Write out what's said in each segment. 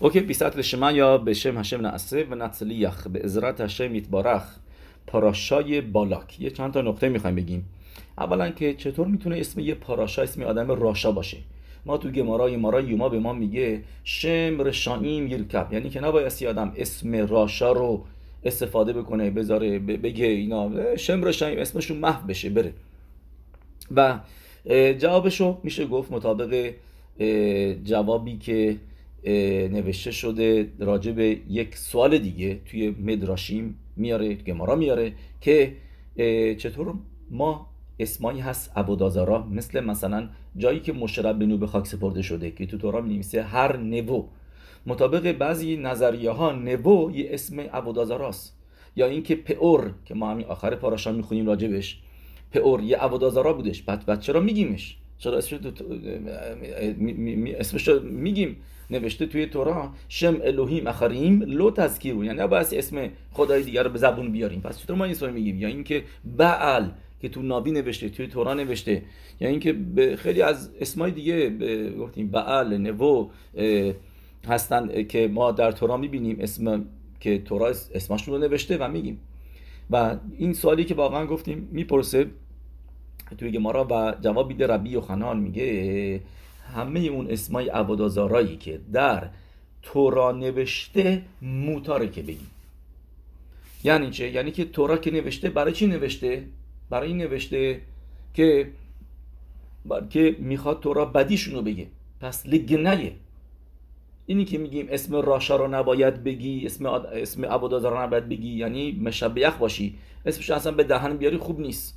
اوکی بیسات لشمایا به شم هشم نعسه و نتسلیخ به عزرت هشم یتبارخ پاراشای بالاک. یه چند تا نقطه میخوایم بگیم. اولا که چطور میتونه اسم یه پاراشا اسم آدم راشا باشه؟ ما تو گمارا یوما به ما میگه شم رشایم یرکب، یعنی که نبایستی آدم اسم راشا رو استفاده بکنه، بذاره بگه اینا شم رشایم اسمشون محو بشه بره. و جوابشو میشه گفت مطابق جوابی که نوشته شده راجع به یک سوال دیگه توی مدراشیم میاره، گمارا میاره که چطور ما اسمایی هست عبودازارا، مثلا جایی که مشرب بنو به خاک سپرده شده که تو تورا می‌نویسه هر نوو، مطابق بعضی نظریه ها نوو یه اسم عبودازاراست. یا اینکه پئور که ما همین آخر پاراشا میخونیم راجبش، پئور یه عبودازارا بودش، بعد چرا میگیمش؟ چرا اسمش رو میگیم؟ نوشته توی تورا شم الوهیم اخریم لو تذکیرون، یعنی نباید اسم خدای دیگر رو به زبون بیاریم، پس چطور ما این اسم میگیم؟ یا اینکه بعل که تو نابی نوشته، توی تورا نوشته، یا اینکه خیلی از اسمای دیگه گفتیم بعل نوو هستن که ما در تورا میبینیم اسم که تورا اسمشون رو نوشته و میگیم. و این سوالی که واقعا گفتیم میپرسه توی گمارا و جواب میده ربی یوحنان، میگه همه اون اسمای عبودازارایی که در تورا نوشته موتاره که بگیم. یعنی چه؟ یعنی که تورا که نوشته برای چی نوشته؟ برای این نوشته که میخواد تورا بدیشونو بگه، پس لگنیه. اینی که میگیم اسم راشا رو نباید بگی، اسم عبودازار رو نباید بگی، یعنی مشبیخ باشی، اسمش اصلا به دهن بیاری خوب نیست،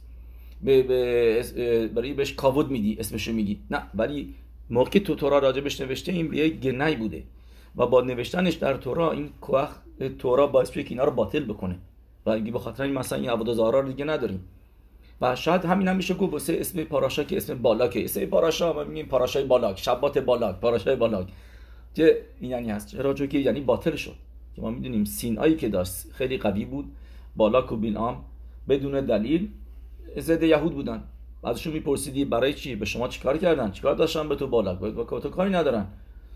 برای بهش کاود میدی اسمشو میگی، نه. ولی موقعی تو تورا راجبش نوشته این یه گنای بوده و با نوشتنش در تورا این کوخ تورا باعث بشه که اینا رو باطل بکنه و اگه به خاطر این مثلا این عبودازارا رو دیگه نداریم. و شاید همین هم میشه گفت واسه اسم پاراشا که اسم بالاکه، اسم پاراشا ما میگیم پاراشای بالاک، شبات بالاک، پاراشای بالاک، که این یعنی هست چرا؟ چون که یعنی باطل شد. که ما میدونیم سینایی که داشت خیلی قوی بود، بالاک و بلعام بدون دلیل ضد یهود بودن. ازشون میپرسیدی برای چی؟ به شما چیکار کردن؟ چیکار داشتن به تو بالاک؟ با تو کاری ندارن.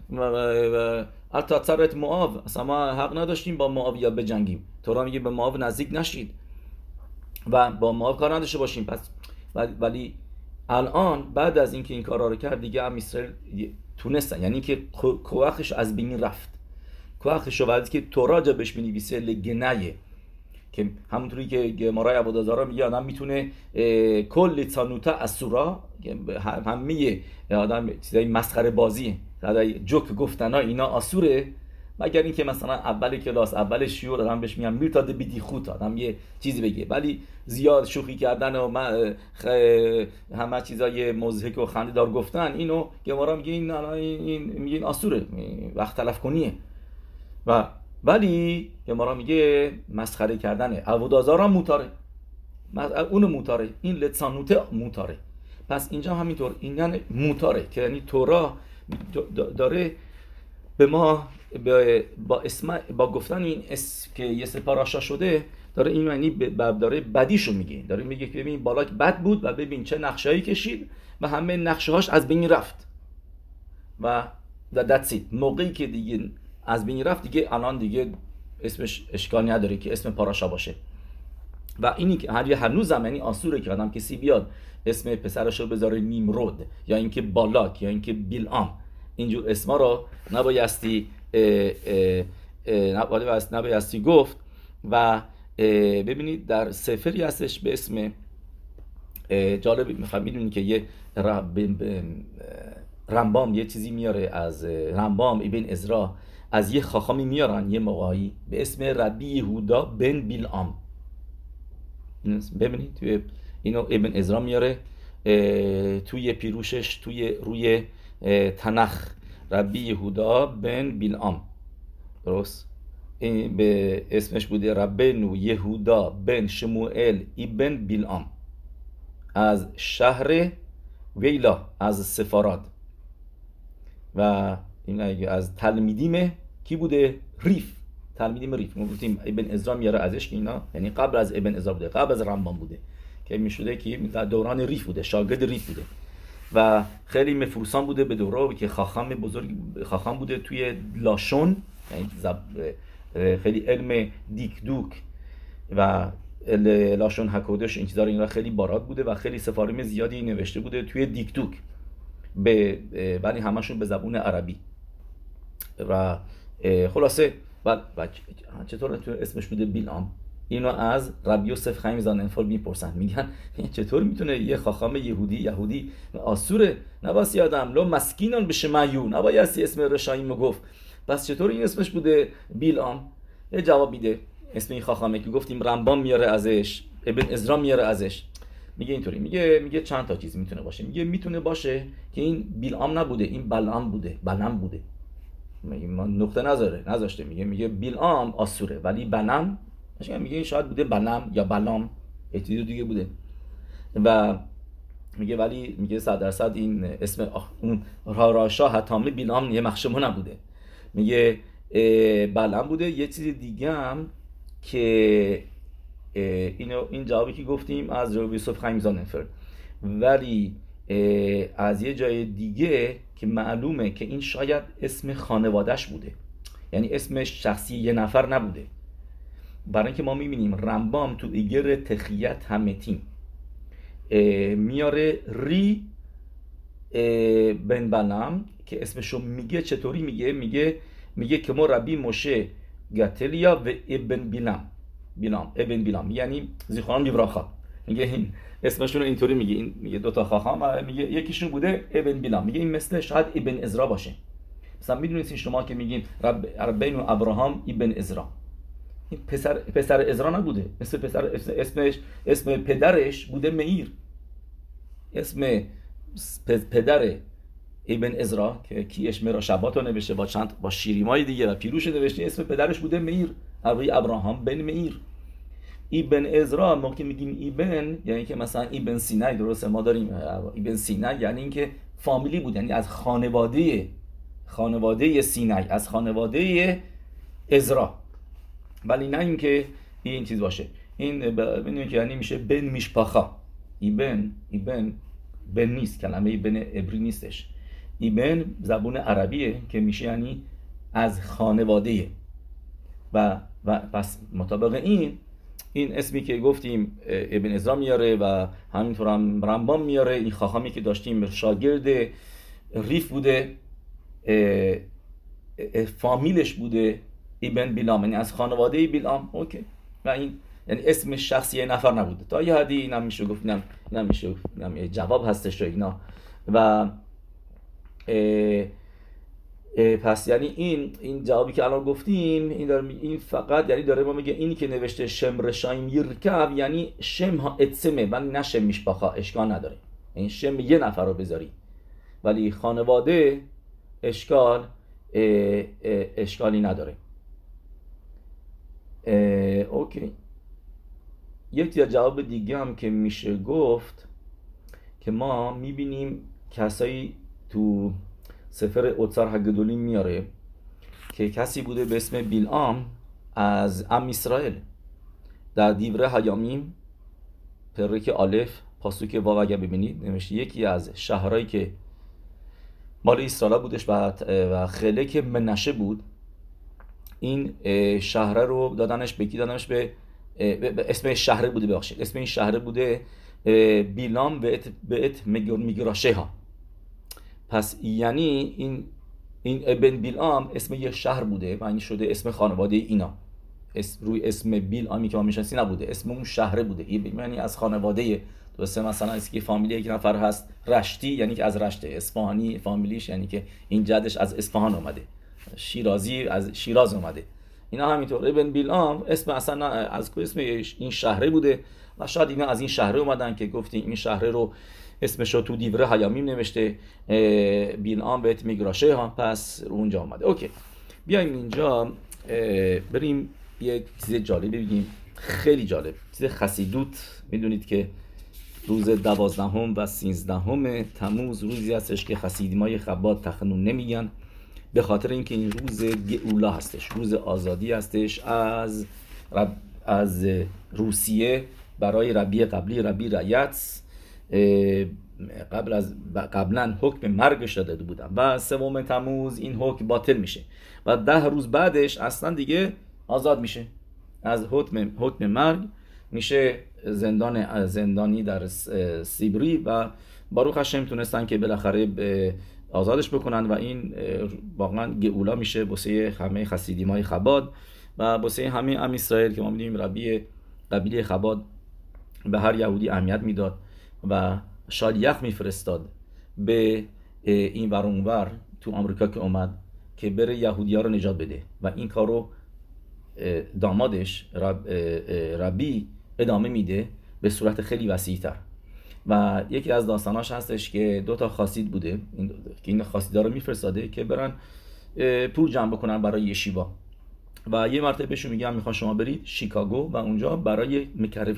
و حتی ترت معاو، اصلا ما حق نداشتیم با معاویه بجنگیم. تورا میگه به معاو نزدیک نشید و با معاو کار نداشته باشیم. پس ولی الان بعد از اینکه این کارا رو کرد دیگه هم اسرائیل تونستن، یعنی که کوخش از بین رفت. کوخش رو وقتی که تورا جا بهش می‌نویسه لگنیه، که همونطوری که گمارای عبودازارا میگه آدم میتونه کل تانوتا اسورا، همه آدم چیزای مسخره بازی، جوک گفتنا اینا آسوره، مگر اینکه مثلا اول کلاس اول شیور آدم بهش میگن میرتاد بیدی خود آدم یه چیزی بگه، ولی زیاد شوخی کردن و همه چیزای مضحک و خنده‌دار گفتن اینو گمارا میگه این میگه آسوره، وقت تلف کنیه. و ولی گمارا میگه مسخره کردنه عبودازارا موتاره، اونو موتاره، این لتسانوته موتاره. پس اینجا همینطور این یعنی موتاره که یعنی تورا داره به ما با گفتن این اسم که یه سپاراشا شده داره این معنی داره بدیشو میگه، داره میگه که ببین بالاک بد بود و ببین چه نقشه‌ای کشید و همه نقشه‌هاش از بین رفت و دتسی موقعی که دیگه از بین رفت دیگه الان دیگه اسمش اشکال نداره که اسم پاراشا باشه. و اینی که هنوز هم یعنی آسوره که آدم کسی بیاد اسم پسرش رو بذاره نیمرود یا اینکه بالاک یا اینکه بلعام، اینجور اسما رو نبایستی گفت. و ببینید در سفری هستش به اسم جالب، می‌دونید که یه رمبام یه چیزی میاره از رمبام ابن ازرا، از یه خاخامی میارن یه موقعی به اسم ربی یهودا بن بلعام. ببینید توی اینو ابن ازرا میاره توی پیروشش توی روی تنخ، ربی یهودا بن بلعام، درست؟ این به اسمش بوده ربنو یهودا بن شموئل ابن بلعام از شهر ویلا از سفاراد. و این از تلمیدیم کی بوده؟ ریف، تلمیدیم ریف. ما گفتیم ابن ازرا میاره ازش که اینا یعنی قبل از ابن ازرا بوده، قبل از رمبان بوده که میشده که در دوران ریف بوده، شاگرد ریف بوده. و خیلی مفروسان بوده به دوره که خاخام بوده توی لاشون، یعنی خیلی علم دیکدوک و لاشون هکودش این چیزا رو اینا خیلی باراد بوده و خیلی سفاریم زیادی نوشته بوده توی دیکدوک ولی همشون به زبون عربی. و خلاصه چطور اسمش بوده بیلام؟ اینو از ربی یوسف خیم زاننفال میپرسن، میگن چطور میتونه یه خاخام یهودی آسوره نباسی آدم لو مسکینان بشه معیون نبایستی اسم رشاییم گفت، پس چطور این اسمش بوده بیلام؟ یه جواب میده اسم این خاخامه که گفتیم رمبان میاره ازش، ابن عزرا میاره ازش. میگه اینطوری، میگه چند تا چیز میتونه باشه. میتونه باشه که این بیلام نبوده، این بلعام بوده. ما نقطه نذاشته، میگه بیلام آسوره ولی بلعام میگه این شاید بوده بلعام یا بلام یه چیز دیگه بوده. و میگه 100% این اسم اون راشا حتامی بیلام یه مخشمو نبوده. میگه بلعام بوده. یه چیز دیگه هم که این جوابی که گفتیم از ربی یوسف خیم زاننفر، ولی از یه جای دیگه که معلومه که این شاید اسم خانوادهش بوده، یعنی اسمش شخصی یه نفر نبوده. برای اینکه ما میبینیم رمبام تو ایگر تخیت همتیم میاره ری بن بلعام که اسمشو میگه. چطوری میگه که ما ربی موشه گتلیا و ابن بیلام یعنی زیخوانم لیبراخا. میگه این اسمشون رو اینطوری میگه دو تا خاخام، میگه یکیشون بوده ابن بیلام. میگه این مثل شاید ابن عزرا باشه. مثلا میدونید شما که میگین ربین و ابراهام ابن عزرا، این پسر عزرا نبوده، اسم پدرش بوده مئیر. اسم پدر ابن عزرا که کیش مرا شباتو نوشته با شیریمای دیگه و پیروش نوشته، اسم پدرش بوده مئیر، ابراهام بن مئیر. ابن عزرا ما که میگیم ابن یعنی که مثلا ابن سینای، درسته ما داریم ابن سینای یعنی اینکه فامیلی بود، یعنی از خانواده سینای، از خانواده عزرا، ولی نه اینکه این چیز باشه. این ببینید که یعنی میشه بن میشپاخا. ابن بن نیست، کلمه ابن عبری نیستش. ابن زبون عربیه که میشه یعنی از خانواده. و پس مطابق این اسمی که گفتیم ابن عزرا میاره و همینطور هم رمبام میاره. این خاخامی که داشتیم شاگرد ریف بوده، فامیلش بوده ابن بیلام، یعنی از خانواده بیلام. اوکی. و این یعنی اسم شخصی یه نفر نبوده. تا یه حدی اینم میشه گفت، اینم میشه گفت جواب هستش اینا. و پس یعنی این جوابی که الان گفتیم این فقط یعنی داره ما میگه اینی که نوشته شم رشایم یرکب یعنی شم ها اتسمه ولی نه شم میشپاخا، اشکال نداره. این شم یه نفر رو بذاری ولی خانواده اشکالی نداره. اوکی. یک جواب دیگه هم که میشه گفت که ما میبینیم کسایی تو سفر اوتسار هگدولی میاره که کسی بوده به اسم بیلعام از ام اسرائیل. در دیوره هیامیم پرک الف پاسوک واو اگه ببینید نوشته یکی از شهرهایی که مال اسرائیل بودش و خلک منشه بود، این شهره رو دادنش به اسم شهره بوده، ببخشید اسم این شهره بوده بیلام به ات میگراشه ها. پس یعنی این ابن بیلام اسم یه شهر بوده و این شده اسم خانواده اینا. روی اسم بیلامی که ما میشناسی نبوده، اسم اون شهره بوده. یعنی از خانواده درسته. مثلا از که فامیلی یک نفر هست رشتی یعنی که از رشته، اصفهانی فامیلیش یعنی که این جدش از اصفهان اومده، شیرازی از شیراز اومده. اینا همینطور. ابن بیلام اسم اصلا از اسم این شهره بوده و شاید اینا از این شهره اومدن که گفتیم این شهره رو اسمش رو تو دیوره هیامیم نوشته بیلام بهت میگراشه ها، پس رو اونجا اومده. اوکی. بیایم اینجا بریم یک چیز جالب ببینیم، خیلی جالب، چیز خسیدوت. میدونید که روز 12 و 13 تموز روزی هستش که خسیدیمای خبات تخنون نمیگن، به خاطر اینکه این روز گئولا هستش، روز آزادی هستش از روسیه برای ربی قبلی ربی رایتس قبلا حکم مرگش داده بودن و 3 تموز این حکم باطل میشه و 10 روز بعدش اصلا دیگه آزاد میشه از حکم مرگ، میشه زندانی در سیبری و باروخ هشم تونستن که بالاخره آزادش بکنن و این واقعا گئولا میشه واسه همه خسیدیمای خباد و واسه همه ام اسرائیل که ما می‌دونیم ربی قبیله خباد به هر یهودی اهمیت میداد و شالیخ میفرستاد به این ور اونور تو آمریکا که اومد که بره یهودی‌ها رو نجات بده و این کارو دامادش ربی ادامه میده به صورت خیلی وسیع‌تر و یکی از داستاناش هستش که 2 خاسید بوده که این خاسیدا رو میفرستاده که برن پول جمع بکنن برای یشیوا و یه مرتبه بهشون میگم میخوام شما برید شیکاگو و اونجا برای مکرف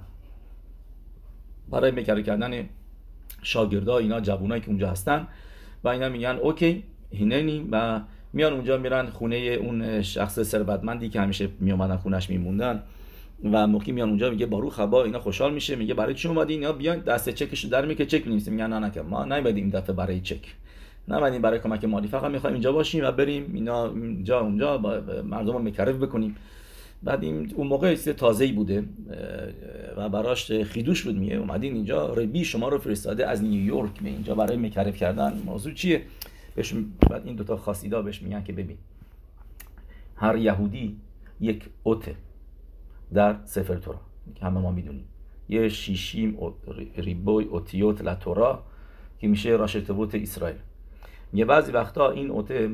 کردن شاگردا اینا جوونایی که اونجا هستن و اینا میگن اوکی هیننی و میان اونجا میرن خونه اون شخص ثروتمندی که همیشه میومدن خونش میموندن و موقعی میان اونجا میگه باروخ هبا، اینا خوشحال میشه، میگه برای چی اومدین؟ اینا بیان دسته چکشو در میگه چک می‌نویسیم. میگن نه که ما نمی‌بدیم این دفعه برای چک، نمی‌بدیم برای کمک مالی، فقط می‌خوایم اینجا باشیم و بریم اینا اینجا اونجا مردم رو مکرف بکنیم. بعد اون موقع چیز تازه‌ای بوده و براش خیدوش بود، میگه اومدین اینجا ربی شما رو فرستاده از نیویورک به اینجا برای مکرف کردن، موضوع چیه؟ بهش بعد این 2 خاصیدا بهش میگن که ببین هر یهودی یک اوته در سفر تورا که همه ما میدونیم یه 6 ریبوی اوتیوت لتورا که میشه راشد تبوت اسرائیل. یه بعضی وقتا این اوته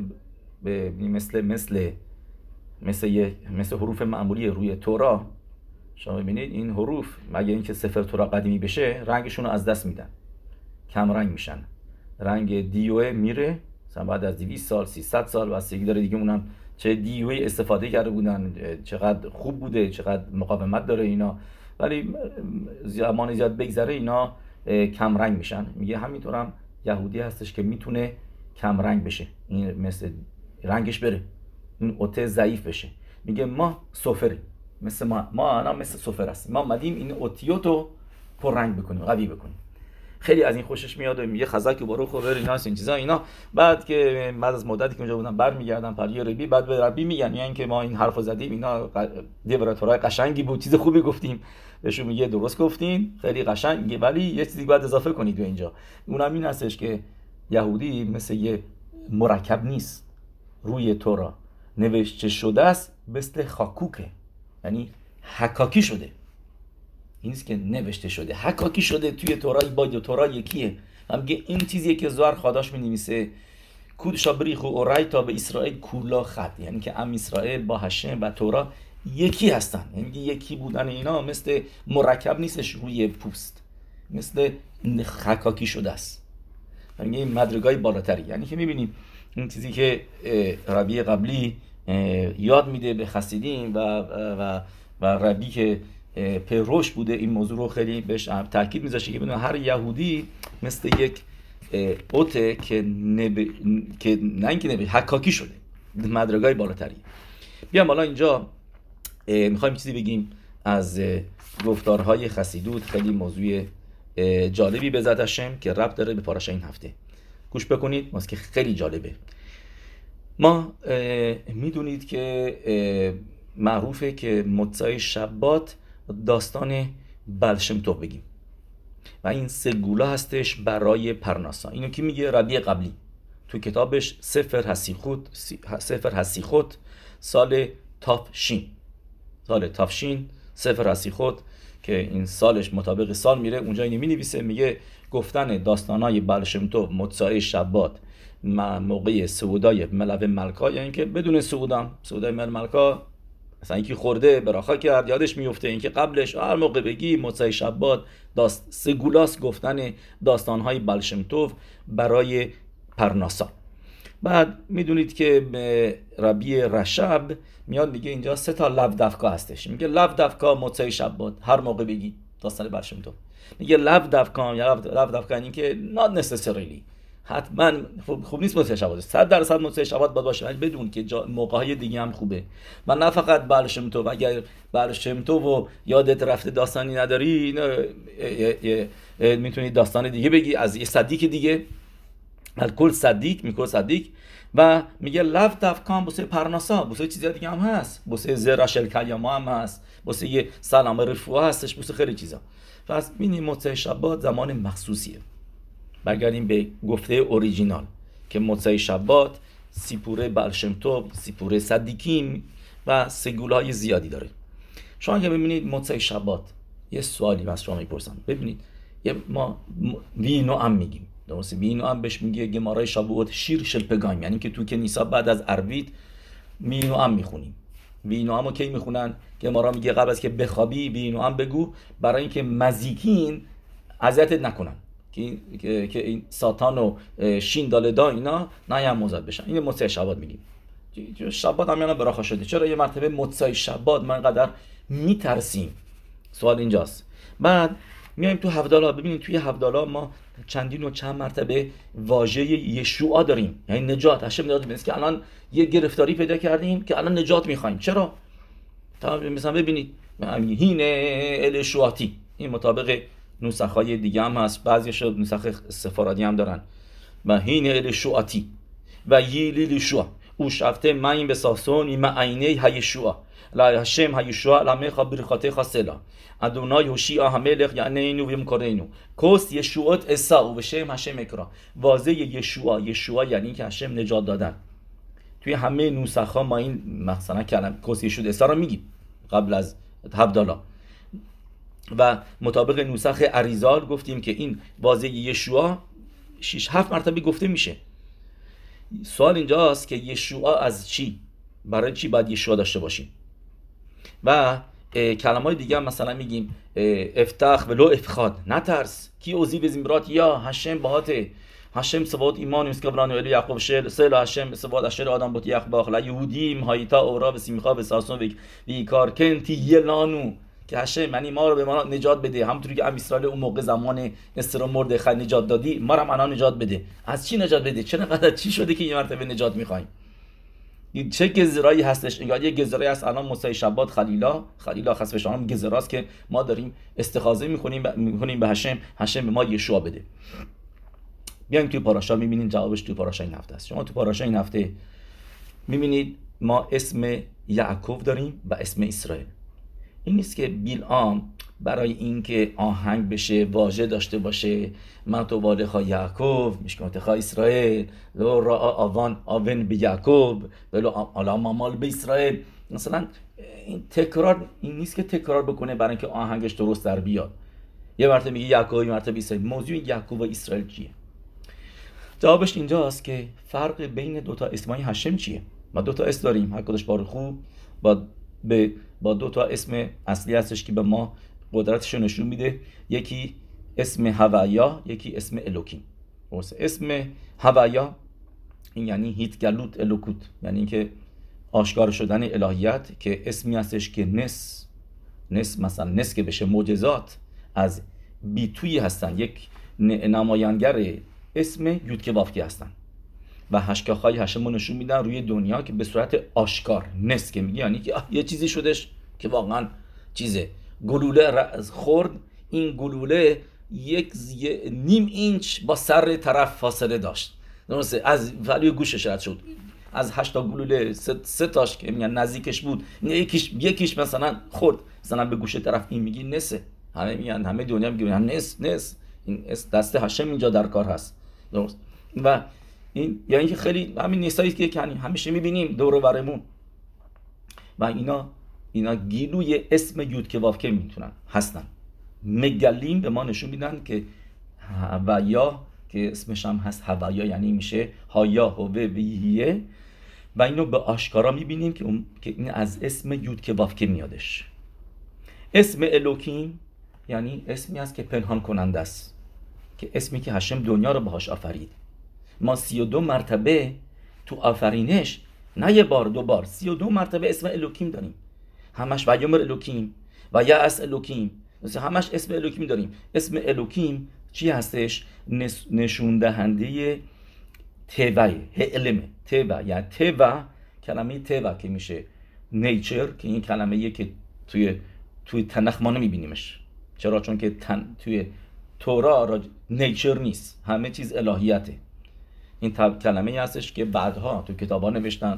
مثل حروف معمولی روی تورا شما ببینید این حروف مگه اینکه سفر تورا قدیمی بشه رنگشون رو از دست میدن، کم رنگ میشن، رنگ دیوه میره مثلا بعد از 200 سال 300 سال واسه داره دیگه اونم چه دیوه استفاده کرده بودن، چقدر خوب بوده، چقدر مقاومت داره اینا، ولی زمان زیاد بگذره اینا کم رنگ میشن. میگه همینطورم یهودی هستش که میتونه کم رنگ بشه، این مثل رنگش بره، این اوته ضعیف بشه. میگه ما سفریم، مثل ما مثل سفر هستیم، ما اومدیم این اوتیوتو پر رنگ بکنیم، قوی بکنیم. خیلی از این خوشش میاد و میگه خزک و باروخ و بریناس این چیزا اینا. بعد که بعد از مدتی که اونجا بودن برمیگردن پری ربی، بعد به ربی میگن یعنی که ما این حرفو زدیم، اینا دیوراتورای قشنگی بود، چیز خوبی گفتیم. بهشون میگه درست گفتین، خیلی قشنگه، ولی یه چیزی باید اضافه کنید تو اینجا. اونم این هستش که یهودی مثل یه مرکب نیست، روی تورا نوشته شده است، مثل خاکوکه، یعنی حکاکی شده. این است که نوشته شده، حکاکی شده توی تورا. با تورا یکیه. میگه این چیزیه که زوار خداش می‌نویسه کود شابریخ و رایتا به اسرائیل کولا خط، یعنی که ام اسرائیل با هشم و تورا یکی هستن، یعنی یکی بودن اینا مثل مرکب نیستش روی پوست، مثل حکاکی شده است. یعنی این مدرگای بالاتری، یعنی که می‌بینیم این چیزی که ربی قبلی یاد میده به خسیدیم و ربی که پیروش بوده این موضوع رو خیلی بهش تاکید میذاشه که بدون هر یهودی مثل یک اوته که نه اینکه حکاکی شده، مدرگای بالاتری. بیام حالا اینجا میخوایم چیزی بگیم از گفتارهای خسیدوت، خیلی موضوع جالبی به ذات هشم که ربط داره به پاراشا این هفته. گوش بکنید، واسه که خیلی جالبه. ما میدونید که معروفه که مוצای شبات داستان بلشم توب بگیم و این 3 گولا هستش برای پرناسا. اینو که میگه ربی قبلی تو کتابش سفر حسیخوت سال تافشین سفر حسیخوت که این سالش مطابق سال میره، اونجا اینو مینویسه، میگه گفتن داستانای بلشم توب مוצای شبات موقع سعودای ملو ملکا، یعنی که بدون سعودای ملکا مثلا اینکه خورده براخا کرد یادش میفته، اینکه قبلش هر موقع بگی مוצای شبات 3 گولاس گفتن داستانهای بلشم توب برای پرناسا. بعد میدونید که ربی رشب میاد میگه اینجا 3 لودفکا هستش، میگه لودفکا مוצای شبات هر موقع بگی داستان بلشم توب. میگه لودفکا یعنی که not necessarily حتما خوب نیست موسیقی شبات 100% موسیقی شبات باید باشه، ولی بدون که موقع‌های دیگه هم خوبه. و نه فقط بال شم تو، اگر بال شم تو و یادت رفته داستانی نداری میتونی داستان دیگه بگی از یه صدیق دیگه، الکل صدیق میگه صدیق و میگه لف دفکان بوسه پرناسا، بوسه چیزی دیگه هم هست، بوسه زراشل کیاما هم هست، بوسه یه سلام رفوع هستش، بوسه خیلی چیزا. پس ببینید موسیقی شبات زمان مخصوصیه. برگردیم به گفته اوریجینال که موسیقی شبات سیپوره بالشمتوب، سیپوره صدیقیم و سگولهای زیادی داره. شما اگه ببینید موسیقی شبات، یه سوالی از شما میپرسم، ببینید ما وینو هم میگیم، درسته؟ وینو هم بهش میگه گمارای شابوت شیر شلپگایم، یعنی که تو کنیسا بعد از عروید وینو هم میخونیم. وینو همو کی میخونن؟ گمارا میگه قبل از که بخوابی وینو هم بگو، برای اینکه مزیکین اذیتت نکنن، که این ساتان و شین دالدا اینا نه مزد بشن. این موسیقی شبات میگیم. شبات هم یعنی براخا شده. چرا یه مرتبه موسیقی شبات ما اینقدر میترسیم؟ سوال اینجاست. بعد میایم تو هفدالا، ببینید توی هفدالا ما چندین و چند مرتبه واژه یشوع داریم، یعنی نجات. هشم نجات میگه که الان یه گرفتاری پیدا کردیم که الان نجات میخوایم. چرا؟ مثلا ببینید هینه الشواتی، این مطابق نسخهای دیگه هم هست، بعضیش نسخ سفارادی هم دارن. و هینه الشواتی و ییلی لشوا او شفته من به ساسون ما عینه هیشوا لا هشم هیشوا لا میخا برخاته خاصلا ادونای هوشی احملخ یعنی اینو ویم کارینو کوست یشوعت اسا و بشم هشم اکرا. واژه یشوع یعنی که هشم نجات دادن. توی همه نسخ‌ها ما این مثلا کلمه کوست یشوع اسا رو میگیم قبل از هبدالا. و مطابق نسخ اریزال گفتیم که این واژه یشوع 6-7 مرتبه گفته میشه. سوال اینجاست که یشوع از چی؟ برای چی باید یشوع داشته باشیم؟ و کلمات دیگه هم مثلا میگیم افتخ ولو افخاد، نترس، کی اوزی به زمرات یا هشم باهاته هشم سواد ایمان اسکبران و یعقوب شل سلا هشم سواد اشر آدم بوت یعقوب اخلا یهودیم هایتا اورا به سیمخا به ساسون وی کار کنتی یلانو که هشم یعنی ما رو به ما نجات بده، همونطوری که ام اسرائیل اون موقع زمان استر مردخای نجات دادی، ما رو الان نجات بده. از چی نجات بده؟ چقدر چی شده که یه مرتبه نجات می‌خوایم؟ چه گزرایی هستش؟ انگار یه گزرایی هست الان موسیقی شبات خلیلا خسفشان هم گزراست که ما داریم استخاذه می‌کنیم به هشم به ما یشوع بده. بیایم توی پاراشا می‌بینیم جوابش توی پاراشا این هفته است. شما توی پاراشا این هفته می‌بینید ما اسم یعقوب داریم و اسم اسرائیل. این نیست که بیلعام برای اینکه آهنگ بشه واژه داشته باشه من تو والخا یعقوب مشکمتخا اسرائیل لو را آون به یعقوب ولو آلا مامال به اسرائیل. مثلا این تکرار، این نیست که تکرار بکنه برای اینکه آهنگش درست در بیاد. یه مرتبه میگه یعقوب، یه مرتبه اسرائیل. موضوع یعقوب و اسرائیل چیه؟ جوابش اینجاست که فرق بین دوتا اسمای هشم چیه؟ ما دوتا اسم داریم، هر کدومش بارخو با دو تا اسم اصلی هستش که به ما قدرتش رو نشون میده. یکی اسم هویا، یکی اسم الوکیم. اسم هویا این یعنی هیت گلوت الوکوت، یعنی اینکه آشکار شدن الهیت، که اسمی هستش که نس مثلا نس که بشه معجزات از بیتویی هستن، یک نمایانگر اسم یود که وافکی هستن و هشکاخای هشم رو نشون میدن روی دنیا که به صورت آشکار نس که میگه یعنی که یه چیزی شدش که واقعا چیزه. گلوله خورد، این گلوله یک نیم اینچ با سر طرف فاصله داشت، درسته؟ از ولی گوشش رد شد. از 8 تا گلوله 3 تاش که میگن نزدیکش بود، یکیش مثلا خورد مثلا به گوشه طرف. این میگی نسه، همه میگن، همه دنیا میگن نس این دست هشم اینجا در کار هست، درست؟ و این یعنی که خیلی همین نسایی که همیشه میبینیم دور و برمون و اینا گیلوی اسم یود که وافکه میتونن هستن. مگلیم به ما نشون میدن که هویا که اسمش هم هست هویا، یعنی میشه هایا هوه ویهیه، و اینو به آشکارا میبینیم که این از اسم یود که وافکه میادش. اسم الوکیم یعنی اسمی هست که پنهان کننده است، که اسمی که هشم دنیا رو باهاش آفرید. ما 32 مرتبه تو آفرینش، نه یه بار دو بار، 32 مرتبه اسم الوکیم داریم. همش ویامر الوکیم و یأس الوکیم، همش اسم الوکیم داریم. اسم الوکیم چی هستش؟ نشون دهنده توا علمه توا یعنی توا کلمه توا که میشه نیچر که این کلمه‌ایه که توی تنخ ما نمیبینیمش. چرا؟ چون که توی تورا نیچر نیست، همه چیز الهیته. این کلمه‌ای هستش که بعدها تو کتابا نوشتن،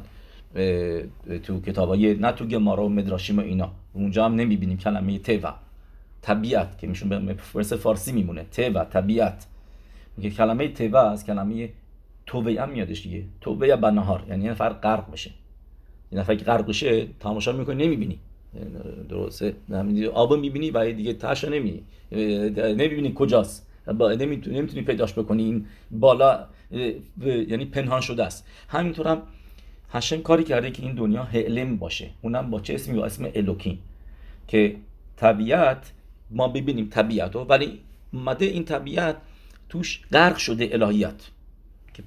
تو کتابای نه تو گمارا و مدراشیم و اینا، اونجا هم نمیبینیم کلمه توا طبیعت که میشون به فارسی میمونه توا طبیعت. میگه کلمه توا از کلمه توبه هم میادش دیگه، توبه یا بنهار، یعنی یه نفر غرق بشه. یه نفر که غرق بشه تماشا میکنی نمیبینی، درسته؟ آب میبینی و دیگه تاشو نمیبینی کجاست، نمیتونی پیداش بکنی، این بالا یعنی پنهان شده است. همینطور هم هشم کاری کرده که این دنیا علم باشه، اونم با چه اسمی؟ با اسم الوکیم، که طبیعت ما ببینیم طبیعت رو، ولی اومده این طبیعت توش غرق شده الهیات که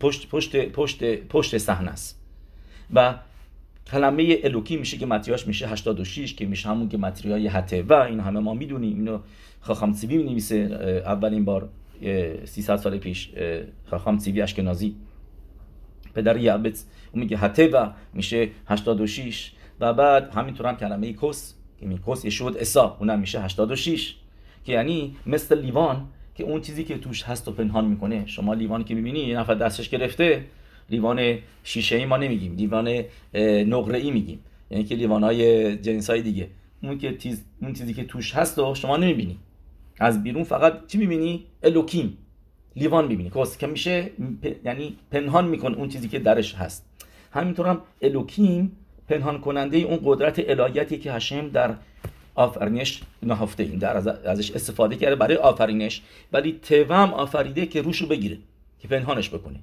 پشت صحنه است. و کلمه الوکی میشه که متریاش میشه 86 که میشه همون که متریای حته و این همه ما میدونیم. اینو خاخام څیوی مینویسه اولین بار 300 سال پیش، خاخام څیوی اشکنازی پدر یعبت، اون میگه حته و میشه 86. و بعد همینطور هم کلمه کوس که میکوس یشود اسا اونم میشه 86 که یعنی مثل لیوان که اون چیزی که توش هست و پنهان میکنه. شما لیوانی که میبینی یه نفر دستش گرفته، لیوان شیشه‌ای ما نمیگیم، لیوان نقره‌ای میگیم، یعنی که لیوان‌های جنسای دیگه. اون چیزی که توش هست و شما نمیبینی، از بیرون فقط چی میبینی؟ الوکیم، لیوان میبینی که میشه یعنی پنهان میکنه اون چیزی که درش هست. همینطور هم الوکیم پنهان کننده اون قدرت الهیاتی که هشم در آفرینش نهفته، این در ازش استفاده کرده برای آفرینش، ولی توام آفریده که روشو بگیره، که پنهانش بکنه.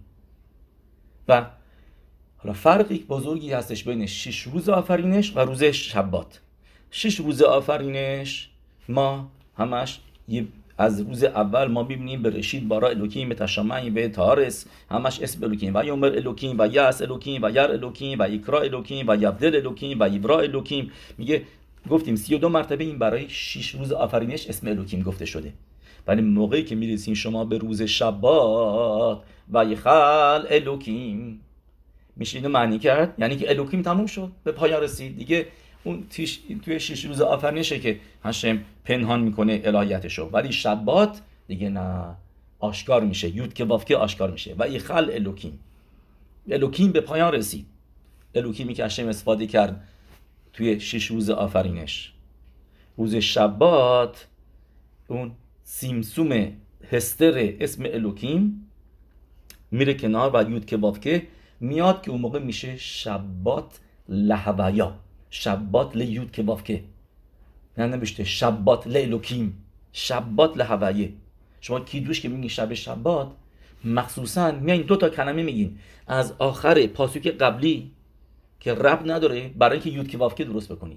و حالا فرقی بزرگی هستش بین 6 روز آفرینش و روز شبات. 6 روز آفرینش ما همش از روز اول ما ببینیم برشید بارا الوکیم متشامعی و تارس، همش اسم الوکیم و یومر الوکیم و یاس الوکیم و یر الوکیم و یکرا الوکیم و یبدل الوکیم و یبرا الوکیم. میگه گفتیم 32 مرتبه این برای 6 روز آفرینش اسم الوکیم گفته شده. ولی موقعی که میرسیم شما به روز شبات و یخل الوکیم، میشه اینو معنی کرد یعنی که الوکیم تموم شد، به پایان رسید دیگه. اون توی 6 روز آفرینشه که هشم پنهان میکنه الهیاتشو، ولی شبات دیگه نه، آشکار میشه، یود که وافکه آشکار میشه و یخل الوکیم به پایان رسید. الوکیمی که هشم استفاده کرد توی 6 روز آفرینش. روز شبات اون سیمسوم هستر اسم الوکیم میره کنار و یود که وافکه میاد که اون موقع میشه شبات لحویا، شبات لیود که وافکه، نه نمیشه شبات لالوکیم، شبات لحویه. شما کیدوش که میگین شب شبات مخصوصا میایین 2 تا کلمه میگین از آخر پاسوک قبلی که رب نداره برای اینکه یود که وافکه درست بکنید.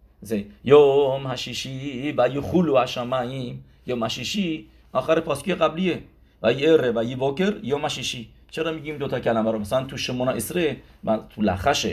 یوم هشیشی و یخولو هشماییم، یوم هشیشی آخر پاسوک قبلیه و یره و یبوکر یوم هشیشی. چرا میگیم 2 تا کلمه رو؟ مثلا تو شمونا اسره و تو لخش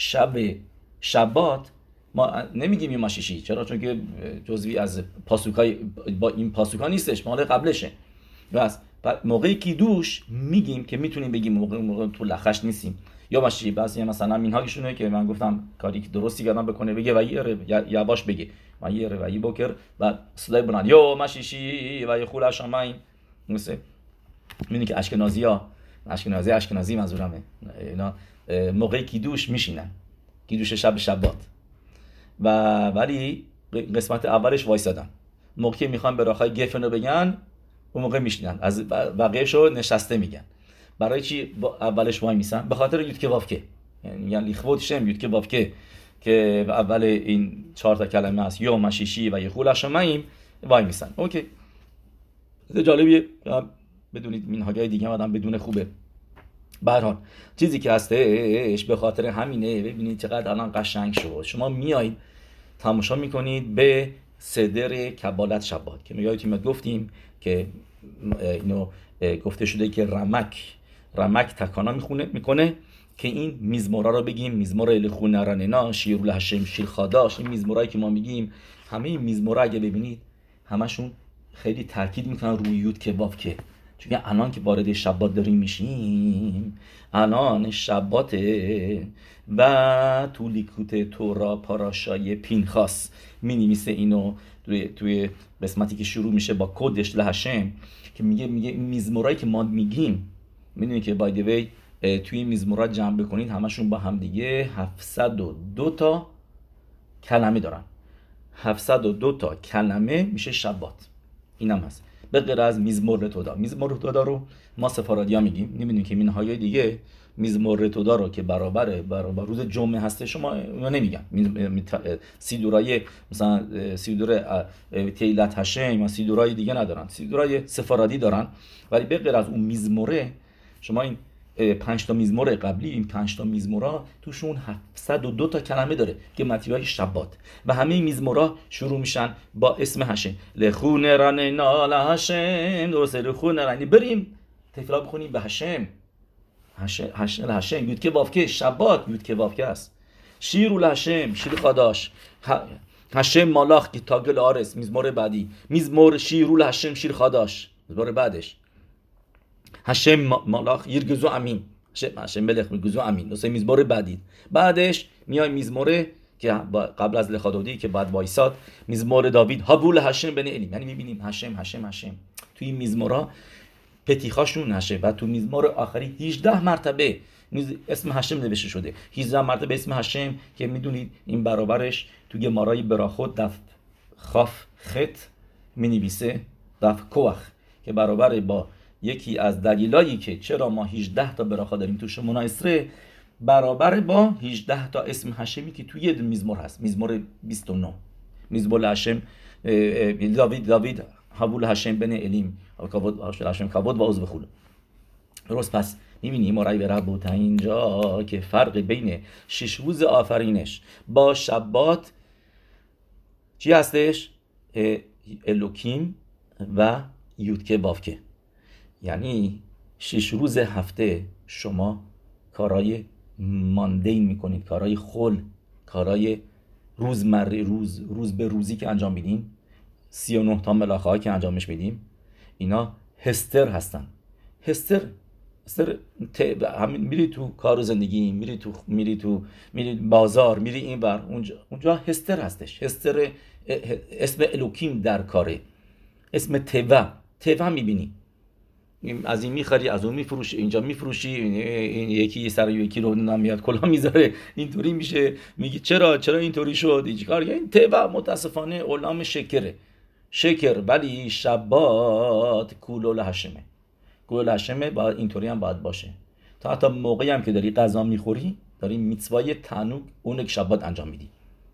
شبات ما نمیگیم یوم هشیشی. چرا؟ چون که جزوی از پاسوکای با این پاسوکا نیستش، مال قبلشه. بس موقعی که دوش میگیم که میتونیم بگیم موقع تو لخش نیستیم یا ماشی. بس مثلا اینهایشونه که من گفتم کاری که درستی کردن بکنه بگه و یا باش بگه و یره و یبوکر و صدای بلند یوم هشیشی و یخول هشماییم. مثلا میبینی که اشکنازی منظورمه، اینا موقعی که دوش میشینن، کیدوش شبات، و ولی قسمت اولش وایسادن. موقعی که میخوان به راخای گفن رو بگن اون موقع میشینن، از بقیه‌شو نشسته میگن. برای چی اولش وای میسن؟ به خاطر یود که وافکه، یعنی لیخوت شم یود که وافکه که اول این 4 تا کلمه است یوم هشیشی و یخول هشماییم وای میسن. اوکی، جالبیه بدونید منهجای دیگه آدم بدون خوبه. به هر حال چیزی که هستش به خاطر همینه. ببینید چقدر الان قشنگ شد. شما میایید تماشا میکنید به صدر کبالت شبات که یادتون گفتیم که اینو گفته شده که رمک تکانا میکنه که این میزمورا رو بگیم، میزمور الخونه رننا شیرول هشم شیر خاداش. این میزمورایی که ما میگیم همه این میزمورا اگه ببینید همشون خیلی تاکید میکنن روی یود که وافکه، چون الان که وارد شبات داریم میشیم، الان شباته و تو لیکوت تورا پاراشای پینخاس می نویسه اینو توی قسمتی که شروع میشه با کدش لهشم که میگه میزمورایی که ما میگیم، میدونی که بای دی وی توی میزمورا جمع بکنید همشون با هم دیگه 702 تا کلمه دارن. 702 تا کلمه میشه شبات. اینم هست. به غیر از میزمور تودا. میزمور تودا رو ما سفارادیا میگیم. نمیدونیم که مینهای دیگه میزمور تودا رو که برابر روز جمعه هسته شما اونو نمیگن. سیدورای مثلا سیدور تیلت هشم یا سیدورای دیگه ندارن. سیدورای سفارادی دارن. ولی به غیر از اون میزموره شما این 5 تا میزمور قبلی، این 5 تا میزمورا توشون 702 تا کلمه داره که متیای شبات و همه میزمورا شروع میشن با اسم هشم. لخون رننا لهشم، درسته؟ لخون رنی بریم تفیلا بخونیم به هشم. هشم یود که وافکه شبات یود که وافکه است. شیرو لهشم، شیر خداش هشم مالاخ که تاگل آرس. میزمور بعدی میزمور شیرو لهشم شیر خداش. میزمور بعدش هشم مالاخ یرگزو امین. هشم بلخ یرگزو امین. دوسته میزمور بعدش میای میزموره که قبل از لخادودی که بعد وایساد میزمور داوید هابول هشم بن الیم. یعنی میبینیم هشم توی میزمورا پتیخاشون هشه و تو میزمور آخری 18 مرتبه اسم هشم نوشته شده. 18 مرتبه اسم هشم که میدونید این برابرش تو گمارای براخود دف خاف خط مینویسه دف کوخ که برابر با یکی از دلایلی که چرا ما 18 تا براخا داریم تو شمونا اسره برابر با 18 تا اسم هشمی که توی یه میزمور هست. میزمور 29 میزمور هشم داوید حبول هشم بن الیم هشم کبود و عضو بخول. درست؟ پس میبینیم مرای به ربوت اینجا که فرق بین 6 روز آفرینش با شبات چی هستش؟ الوکیم و یودکه بافکه. یعنی 6 روز هفته شما کارهای ماندین میکنید، کارهای خل، کارهای روزمره روز به روزی که انجام میدیم، 39 تا ملاخه که انجامش میدیم، اینا هستر هستن. هستر میری تو کار و زندگی، میری بازار، میری این بر اونجا هستر هستش. هستر اسم الوکیم در کاره، اسم توا میبینی، از این میخری از اون میفروشی، اینجا میفروشی، این یکی سر یکی رو نمیاد کلا میذاره اینطوری میشه. میگی چرا اینطوری شد؟ این چیکار؟ این توا متاسفانه علام شکر ولی شبات کولول هشمه باید اینطوری هم باید باشه. تا حتی موقعی هم که داری غذا میخوری داری میتوای تنوگ اون شبات انجام میدی.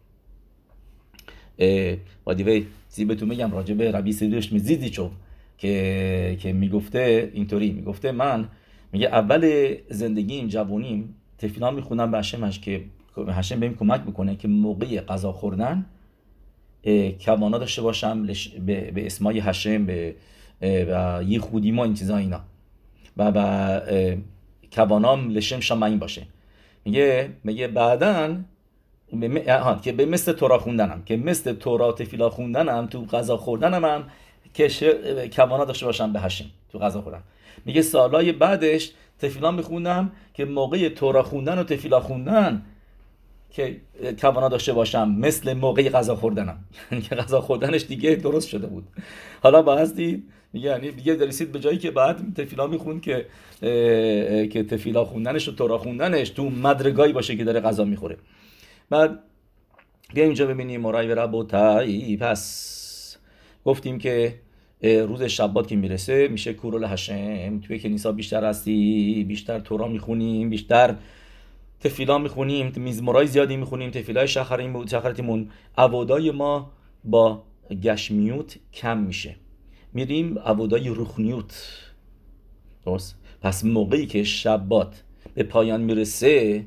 وادیوی زیبتون میگم راجع به ربی سیدوش میزیدیچوف که میگفته اینطوری، میگفته من میگه اول زندگیم جوونیم تفیلا میخونم به هشمش که هشم بهم کمک میکنه که موقع غذا خوردن کوانا داشته باشم به اسمای هشم و یه خودی ما این چیزا اینا و کوانام لشم شمعین باشه. میگه بعدن که به مثل تورا خوندنم، که مثل تورا تفیلا خوندنم تو غذا خوردنم هم که کوانا داشته باشم به هشم تو غذا خوردن. میگه سالای بعدش تفیلا میخوندم که موقع تورا خوندن و تفیلا خوندن که کوانا داشته باشم مثل موقع غذا خوردنم، یعنی که غذا خوردنش دیگه درست شده بود. حالا بایستی میگه یعنی دیگه درسید به جایی که بعد تفیلا میخوند که تفیلا خوندنش و تورا خوندنش تو مدرگایی باشه که داره غذا میخوره. بعد بیا اینجا ببینیم مرای و ربوتایی. پس گفتیم که روز شبات که میرسه میشه کورول هشم. توی کنیسا بیشتر هستی، بیشتر تورا میخونیم، بیشتر تفیلا میخونیم، میزمورای زیادی میخونیم، تفیلای شخرتیمون، عبادای ما با گشمیوت کم میشه، میریم عبادای روحنیوت. درست؟ پس موقعی که شبات به پایان میرسه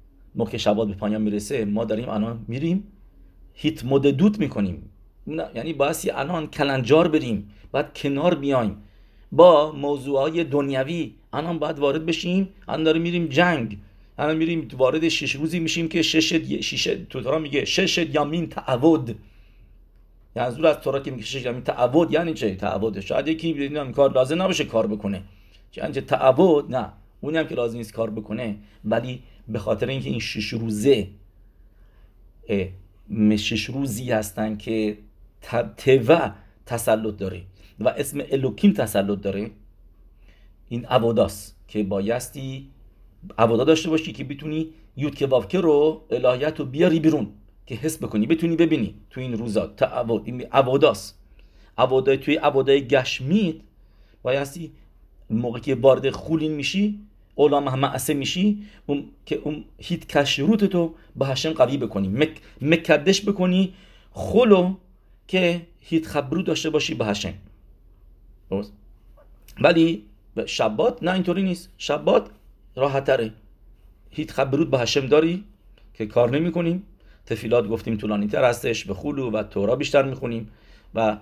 ما داریم الان میریم هیت مددوت میکنیم. یعنی بایستی الان کلنجار بریم، بعد کنار بیایم با موضوعهای دنیوی، الان باید وارد بشیم. الان داریم میریم جنگ، الان میریم وارد 6 روزی میشیم که 6 تو تورا میگه 6 یامین تعود، منظور از تورا که میگه یعنی تعود. یعنی چه تعود؟ شاید یکی بدونم کار لازم نباشه کار بکنه، یعنی تعود نه، اونی هم که لازم نیست کار بکنه، ولی به خاطر اینکه این 6 روزه 6 روزی هستن که توا تسلط داره و اسم الوکیم تسلط داره، این عباداست که بایستی عبادا داشته باشی که بتونی یود که وافکه رو الهیت رو بیاری بیرون، که حس بکنی، بتونی ببینی تو این روزا. این عباداست. عبادای توی عبادای گشمید بایستی موقعی که وارد خولین میشی، اولام معصه میشی، که اون هیت کشروت تو به هشم قوی بکنی، مکدش بکنی خلو که هیت خبرو داشته باشی به هشم. درست؟ ولی شبات نه، اینطوری نیست. شبات راحت تره، هیت خبرود به هشم داری که کار نمی کنیم، تفیلات گفتیم طولانی تر هستش، به خلو و تورا بیشتر میخونیم و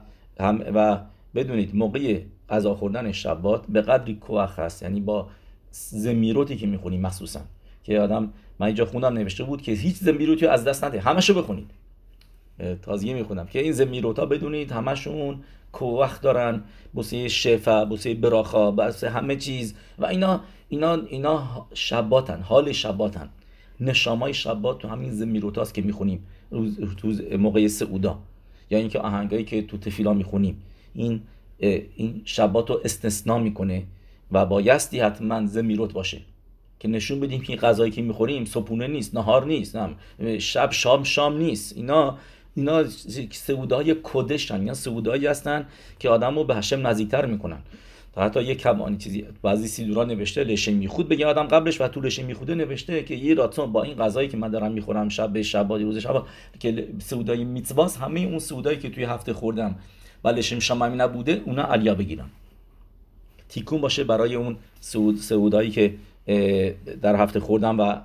بدونید موقع غذا خوردن شبات به قدری کوخ هست، یعنی با زمیروتی که میخونیم مخصوصا که من اینجا خوندم نوشته بود که هیچ زمیروتی از دست نده، همشو بخونید. تازگی میخونم که این زمیروتا بدونید همشون کوخ دارن، بوسه شفا، بوسه براخا، بوسه همه چیز، و اینا شباتن، حال شباتن، نشامای شبات تو همین زمیروتاست که میخونیم تو موقع سعودا، یا اینکه آهنگایی که تو تفیلا میخونیم. این شبات رو استثناء میکنه و بایستی حتما زمیروت باشه که نشون بدیم که این غذایی که میخوریم صبحونه نیست، نهار نیست، شب شام نیست. اینا سعودای کدشن، اینا سعودایی هستن که آدمو به هشم نزدیکتر میکنن. حتی یک کمانی چیزی بعضی سیدورا نوشته لشه میخود بگه آدم قبلش، و تو لشه میخوده نوشته که یه راتون با این غذایی که من دارم میخورم شبات روز شبات که سعودای میتواس، همه اون سعودایی که توی هفته خوردم و لشم شمامی نبوده اونا علیا بگیرن، تیکون باشه برای اون سعودایی که در هفته خوردم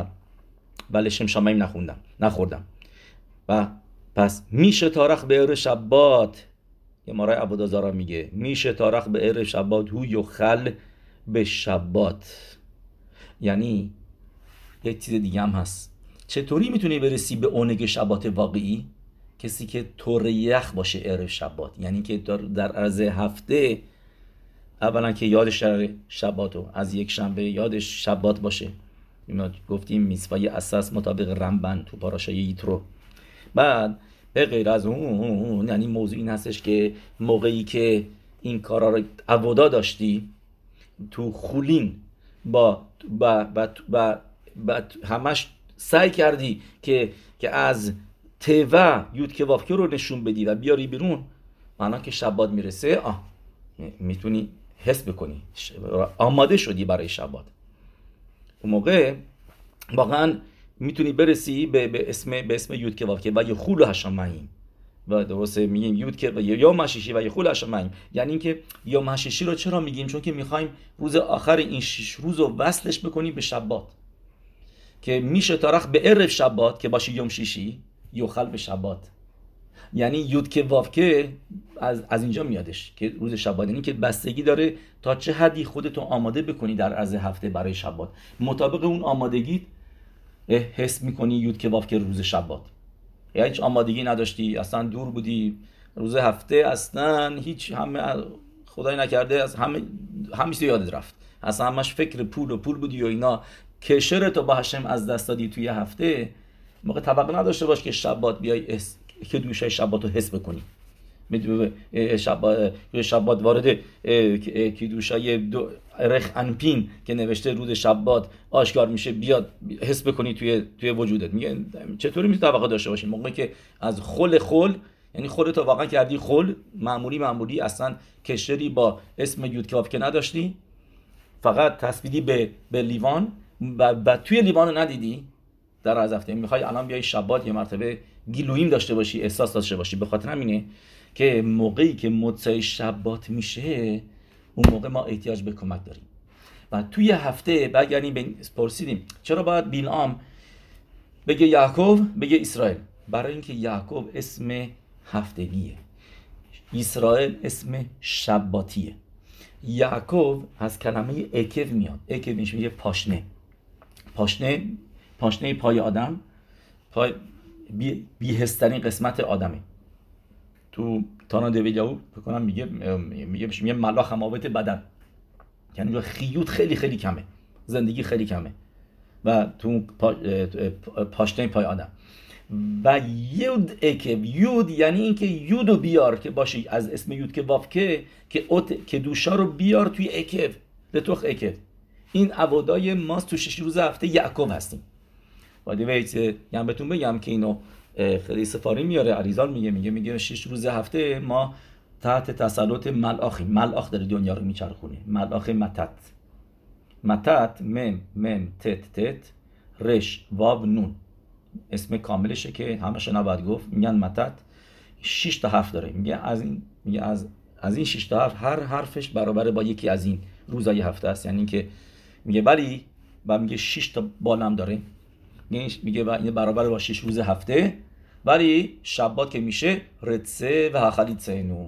و لشم شمامی نخوردم. و پس میشه تارخ به ار شبات، یه مارای عبودازارا میگه میشه تارخ به ار شبات هو یخل به شبات. یعنی یک چیز دیگه هم هست، چطوری میتونی برسی به اونگ شبات واقعی؟ کسی که طور یخ باشه ار شبات، یعنی که در عرض هفته اولا که یادش داره شباتو، از یک شنبه یادش شبات باشه. اینا گفتیم میسوای اساس مطابق رمبن تو پاراشای یترو. بعد به غیر از اون یعنی موضوع این هستش که موقعی که این کارا رو عبودا داشتی تو خولین با همش سعی کردی که از توا یود که وافکه رو نشون بدی و بیاری بیرون، معنا که شبات میرسه میتونی حس بکنی آماده شدی برای شبات. اون موقع واقعا میتونی برسی به اسم یود که وافکه و یخول هشماییم، و درسته میگیم یود که و یوم هشیشی و یخول هشماییم. یعنی اینکه یوم هشیشی رو چرا میگیم؟ چون که میخوایم روز آخر این 6 روز رو وصلش بکنیم به شبات، که میشه تارخ به عرف شبات که باشه یوم شیشی یخل به شبات. یعنی یود که وافکه از اینجا میادش که روز شبات، یعنی که بستگی داره تا چه حدی خودتو آماده بکنی در عرض هفته برای شبات، مطابق اون آمادگی حس میکنی یود که وافکه روز شبات. یا هیچ آمادگی نداشتی، اصلا دور بودی روز هفته، اصلا هیچ، همه خدای نکرده از همه چیز یادت رفت، اصلا همش فکر پول بودی و اینا، کشرتو با هشم از دست دادی توی هفته. موقع توقع نداشته باش که شبات بیای که دوشای شباتو حس بکنی. میدونی شبات وارد کیدوشای رخ انپین که نوشته روز شبات آشکار میشه، بیاد حس بکنی توی وجودت. میگه چطوری میتونی توقع داشته باشی موقعی که از خل یعنی خودت واقعا کردی خل معمولی اصلا کشری با اسم یودکاف که نداشتی، فقط تسبیدی به لیوان و توی لیوان رو ندیدی در از هفته. میخوای الان بیای شبات یه مرتبه گیلویم داشته باشی، احساس داشته باشی. به خاطر همینه که موقعی که مدعای شبات میشه اون موقع ما احتیاج به کمک داریم. و توی هفته برگردیم پرسیدیم چرا باید بلعام بگه یعقوب بگه اسرائیل؟ برای اینکه یعقوب اسم هفتگیه، اسرائیل اسم شباتیه. یعقوب از کلمه اکو میاد، اکو میشه پاشنه پای آدم، بیهسترین قسمت آدمه. تو تانا دویلیاو بکنم میگه ملاخ هماوت بدن، یعنی خیوط خیلی خیلی کمه، زندگی خیلی کمه و تو پاشنه پای آدم. و یود اکب، یود یعنی اینکه یودو بیار که باشه از اسم یود که وافکه که که دوشا رو بیار توی اکب، لتوخ اکب. این عبادای ماست تو 6 روز هفته یعقوب هستیم. ولی ویت یعنی بهتون بگم که اینو خیلی سفاری میاره، عریضان میگه 6 روز هفته ما تحت تسلط ملاخیم. ملاخ داره دنیا رو میچرخونه. ملاخ متت مم تت تت رش واو نون اسم کاملشه که همش نباید گفت. میگن متت 6 تا حرف داره. میگه از این 6 تا حرف هر حرفش برابر با یکی از این روزای هفته است. یعنی اینکه میگه ولی میگه 6 تا بالم داره، میگه این برابر با 6 روز هفته. ولی شبات که میشه رتسه و هخلیتسنو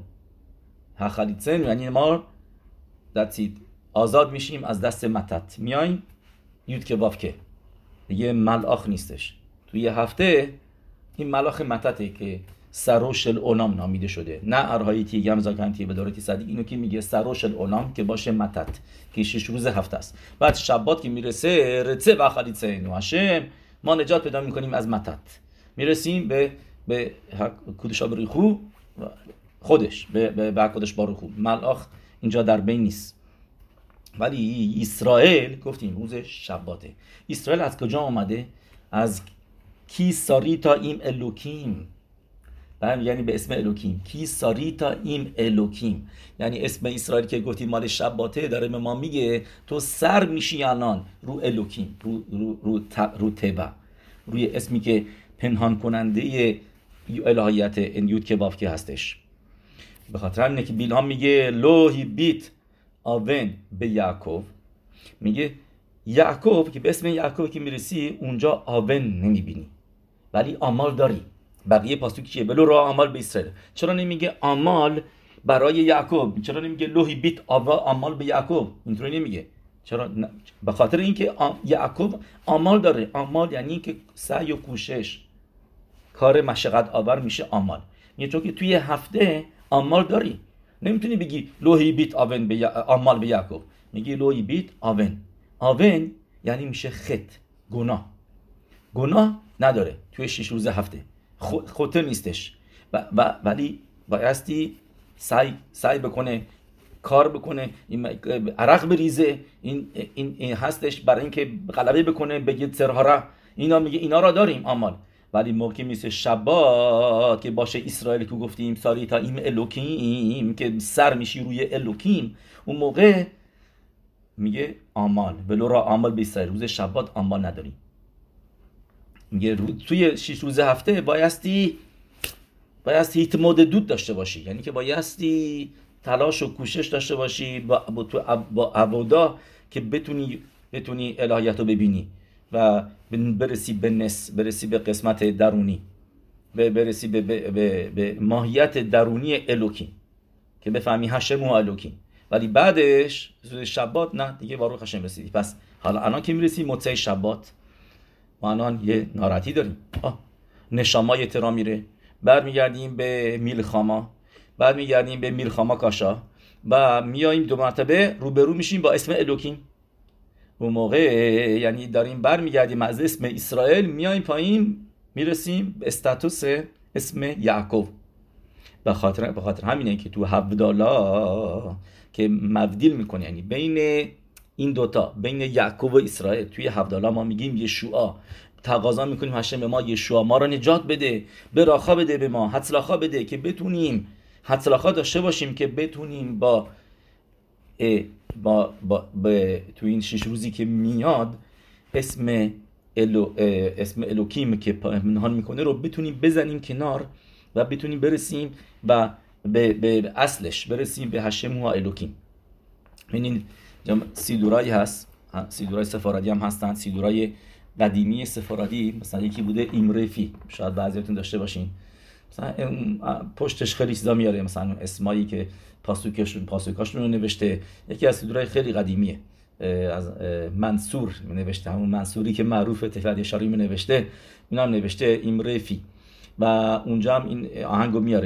یعنی ما دستید آزاد میشیم از دست متت، میایم یود که وافکه دیگه ملاخ نیستش. توی یه هفته این ملاخ متته که سروش الانام نامیده شده، نه ارهایتی گمزاکنتی به دارتی صدیق. اینو که میگه سروش الانام که باشه متت که 6 روز هفته است. بعد شبات که میرسه رتسه و هخلیتسنو هشم ما نجات پیدا میکنیم از متت، میرسیم به کودشا بریخو خودش به کودش باروخو. ملاخ اینجا در بین نیست. ولی اسرائیل گفتیم روز شباته. اسرائیل از کجا آمده؟ از کی ساریتا ایم الوکیم، یعنی به اسم الوکیم. کی ساریتا ایم الوکیم یعنی اسم اسرائیل که گفتیم مال شباته داره به ما میگه تو سر میشی الان رو الوکیم، رو تبا، روی اسمی که پنهان کننده الهیت انیود که بافکه هستش. به خاطر همینه که بیلهام میگه لوهی بیت آون به یعقوب. میگه یعقوب که به اسم یعقوب که میرسی اونجا آون نمیبینی ولی آمال داری. بقیه پاسوکی چیه؟ بلو را آمال به اسرائیل. چرا نمیگه آمال برای یعقوب؟ چرا نمیگه لوهی بیت آمال به یعقوب؟ اینطوری نمیگه. چرا؟ به خاطر اینکه یعقوب آمال داره. آمال یعنی که سعی و کوشش، کار مشقت آور میشه آمال. یعنی چون که توی هفته آمال داری، نمیتونی بگی لوهی بیت آون به آمال به یعقوب. میگی لوهی بیت آون یعنی میشه خط، گناه نداره توی 6 روز هفته، خطر نیستش. ولی بایستی سعی بکنه، کار بکنه، عرق بریزه. این هستش برای اینکه غلبه بکنه بگید سرهارا. اینا میگه اینا را داریم آمال. ولی موقعی میشه شبات که باشه اسرائیل که گفتیم ساریتا ایم الوکیم که سر میشی روی الوکیم، اون موقع میگه آمال ولو را آمال به اسرائیل. روز شبات آمال نداریم. میگه توی 6 روز هفته بایستی اعتماد دود داشته باشی، یعنی که بایستی تلاش و کوشش داشته باشی با عبودا که بتونی الهیت رو ببینی و برسی به برسی به قسمت درونی، برسی به ماهیت درونی الوکیم که بفهمی هشم و الوکیم. ولی بعدش شبات نه دیگه باروخ هشم رسیدی. پس حالا الان که میرسی موعظه شبات ما الان یه ناراحتی داریم، نشامای ترا میره، برمیگردیم به میلخاما، برمیگردیم به میلخاما کاشا و میاییم دو مرتبه روبرو میشیم با اسم الوکیم. اون موقع یعنی داریم برمیگردیم از اسم اسرائیل میاییم پایین میرسیم به استاتوس اسم یعقوب. به خاطر همینه که تو هفدالا که مبدیل میکنه، یعنی بین این دوتا، بین یعقوب و اسرائیل، توی هفدالا ما میگیم یشوع، تقاضا میکنیم هشم به ما یشوع ما را نجات بده، براخا بده به ما، حتلاخا بده که بتونیم حتلاخا داشته باشیم که بتونیم با تو این 6 روزی که میاد اسم الوکیم که پنهان میکنه رو بتونیم بزنیم کنار و بتونیم برسیم و به اصلش برسیم به هشم و الوکیم. ببینید سیدورایی هست، سیدورای سفارادی هم هستن. سیدورای قدیمی سفارادی مثلا یکی بوده ایمرفی، شاید بعضیاتون داشته باشین، مثلا پشتش خیلی چیزا میاره، مثلا اسمایی که پاسوکاشون رو نوشته. یکی از سیدورای خیلی قدیمیه، از منصور نوشته، همون منصوری که معروفه تفرد اشاری نوشته، اونم نوشته ایمرفی و اونجا هم این آهنگو میاره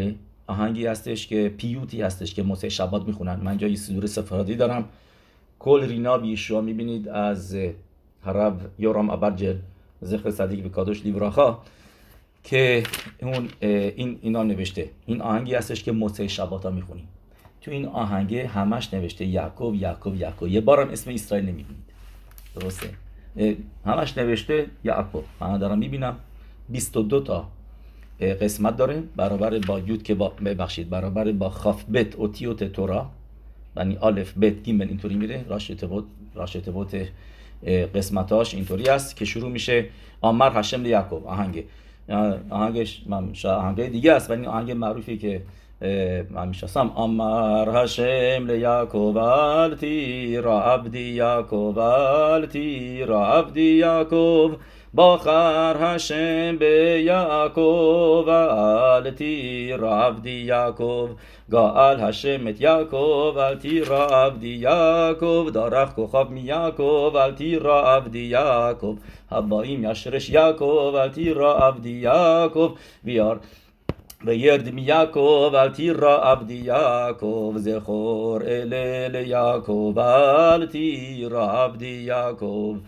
آهنگی هستش که پیوتی هستش که موسیقی شبات میخونن. من جایی صدور سفرادی دارم، کل رینا بیشوا میبینید از حرب یورام ابرجل زخر صدیق به کادوش لیبراخا که اون اینا نوشته. این آهنگی هستش که موسیقی شبات ها میخونیم. تو این آهنگه همش نوشته یعقوب یعقوب یعقوب، یه بارم اسم اسرائیل نمیبینید. درسته؟ همش نوشته یعقوب. من دارم میبینم 22 تا قسمت داره، برابر با یود که برابر با خاف بت اوتیوت تورا، یعنی الف بت گیم اینطوری میره. راش تبوت قسمتاش اینطوری است که شروع میشه آمر هشم لیعقوب. آهنگش آهنگ دیگه است، ولی آهنگ معروفی که من میشناسم آمر هشم لیعقوب التیرا عبدی یعقوب التیرا عبدی یعقوب باخر هشم به یعقوب التیرا عبدی یعقوب گال هشم ات یعقوب التیرا عبدی یعقوب دارخ کخاب می یعقوب التیرا عبدی یعقوب هباییم یشرش یعقوب التیرا عبدی یعقوب بیار و یرد می یعقوب التیرا عبدی یعقوب زخور الیل یعقوب التیرا عبدی یعقوب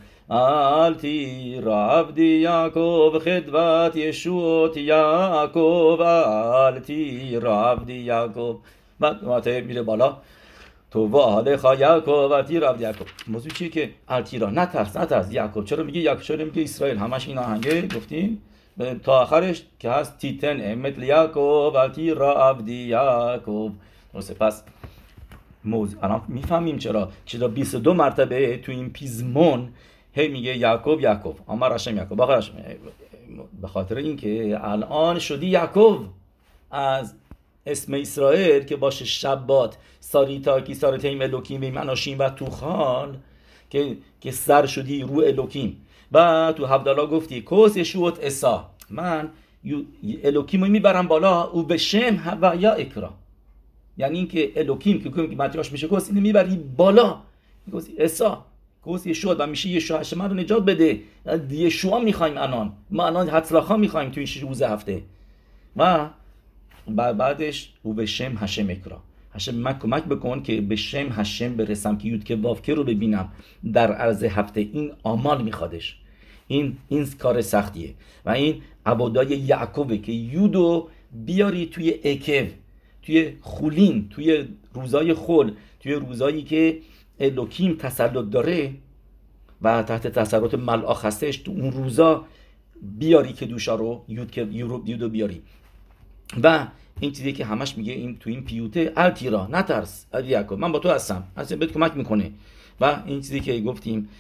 التیرا عبدی یعقوب خدمت یشوت یعقوب التیرا عبدی یعقوب. بعد ماته میره بالا تو والخا یعقوب التیرا عبدی یعقوب. موضوع چیه که التیرا نترس یعقوب. چرا میگه یعقوب؟ چرا میگه اسرائیل؟ همش این آهنگه گفتیم تا آخرش که هست تیتن امت لیعقوب التیرا عبدی یعقوب. درسته؟ پس الان میفهمیم چرا 22 مرتبه تو این پیزمون هی میگه یعقوب یعقوب آمر هشم یعقوب آخر هشم. به خاطر اینکه الان شدی یعقوب، از اسم اسرائیل که باشه شبات ساریتا کی سارتیم الوکیم و مناشیم و توخال که سر شدی رو الوکیم. و تو هبدالا گفتی کوس یشوت اسا، من الوکیم رو میبرم بالا او به شم هویا اکرا، یعنی اینکه الوکیم که متیاش میشه کوس اینو میبری بالا، کوس اسا کوس یشوع و میشه یشوع هشم رو نجات بده. یشوع میخوایم ما الان حتلاخا میخوایم توی 6 هفته. و بعدش او به شم هشم اکرا، هشم من کمک بکن که به شم هشم برسم که یود که وافکه رو ببینم در عرض هفته. این آمال میخوادش، این کار سختیه و این عبادای یعقوبه که یودو بیاری توی اکو، توی خولین، توی روزای خل، توی روزایی که الوکیم تسلط داره و تحت تسلط ملاخ هستش، تو اون روزا بیاری که دوشا رو یودو بیاری. و این چیزی که همش میگه این تو این پیوته التیرا نترس یعقوب، من با تو هستم، اصلا بهت کمک میکنه. و این چیزی که گفتیم